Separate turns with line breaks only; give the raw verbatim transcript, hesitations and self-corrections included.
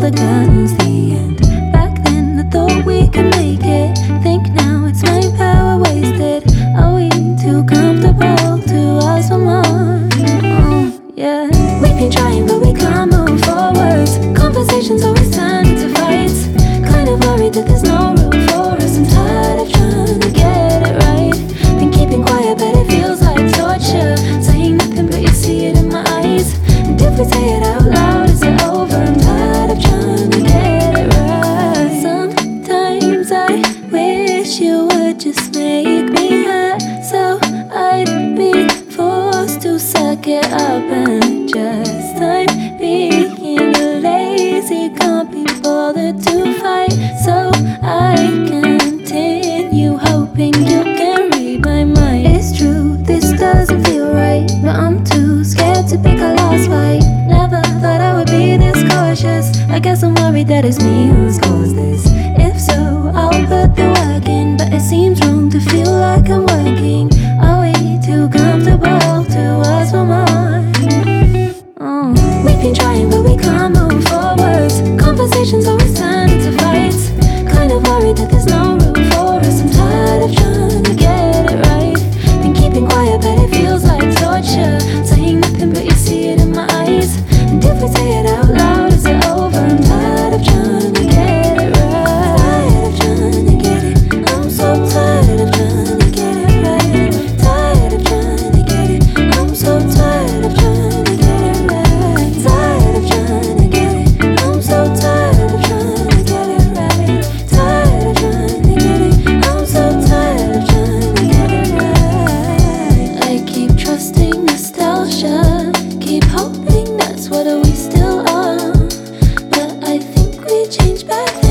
forgotten's the end. Back then I thought we could make it. Think now it's my power wasted. Are we too comfortable to ask for more? Oh, yeah. We've been trying but we can't move forwards. Conversations always turn into fights. Kind of worried that there's no room for us. I'm tired of trying to get it right. Been keeping quiet but it feels like torture. Saying nothing but you see it in my eyes. And if we say it out loud, is it over? I'm tired of trying to get it right. Sometimes I wish you would just make me hurt, so I'd be forced to suck it up and adjust. I'm being lazy, can't be bothered to fight, so I continue hoping you can read my mind. It's true, this doesn't feel right, but I'm too scared to pick a last fight. Never thought I would be this cautious. I guess I'm worried that it's me who's caused this. If so, I'll put the work in, but it seems wrong to feel like I'm working. Are we too comfortable to ask for more? Oh. We've been trying but we can't move forwards. Conversations always turn into fights. Kind of worried that there's no room for us. I'm tired of trying to get it right. Been keeping quiet but it feels like torture. Saying nothing but you see it in my eyes. And if we say it out loud, is it over? I'm tired of trying to get it right. Tired of trying to get it. I'm so tired of trying to get it right. Tired of trying to get it. I'm so tired of trying to get it right. Tired of trying to get it. I'm so tired of trying to get it right. Tired of trying to get it. I'm so tired of trying to get it right. I keep trusting nostalgia, keep hoping that's what we still are, but I think we changed back then.